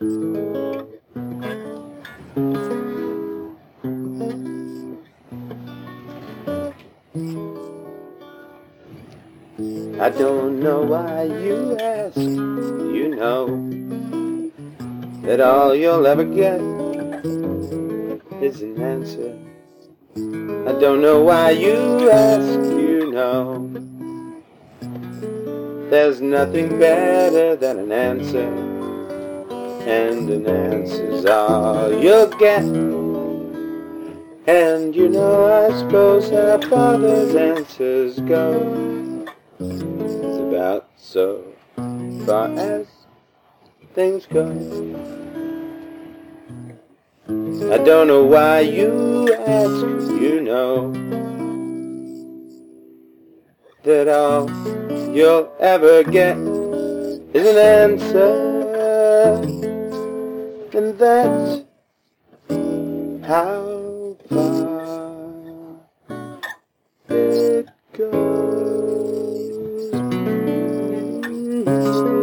I don't know why you ask. You know that all you'll ever get is an answer. I don't know why you ask. You know there's nothing better than an answer, and an answer's all you'll get. And you know, I suppose how father's answers go. It's about so far as things go. I don't know why you ask. You know that all you'll ever get is an answer, and that's how far it goes.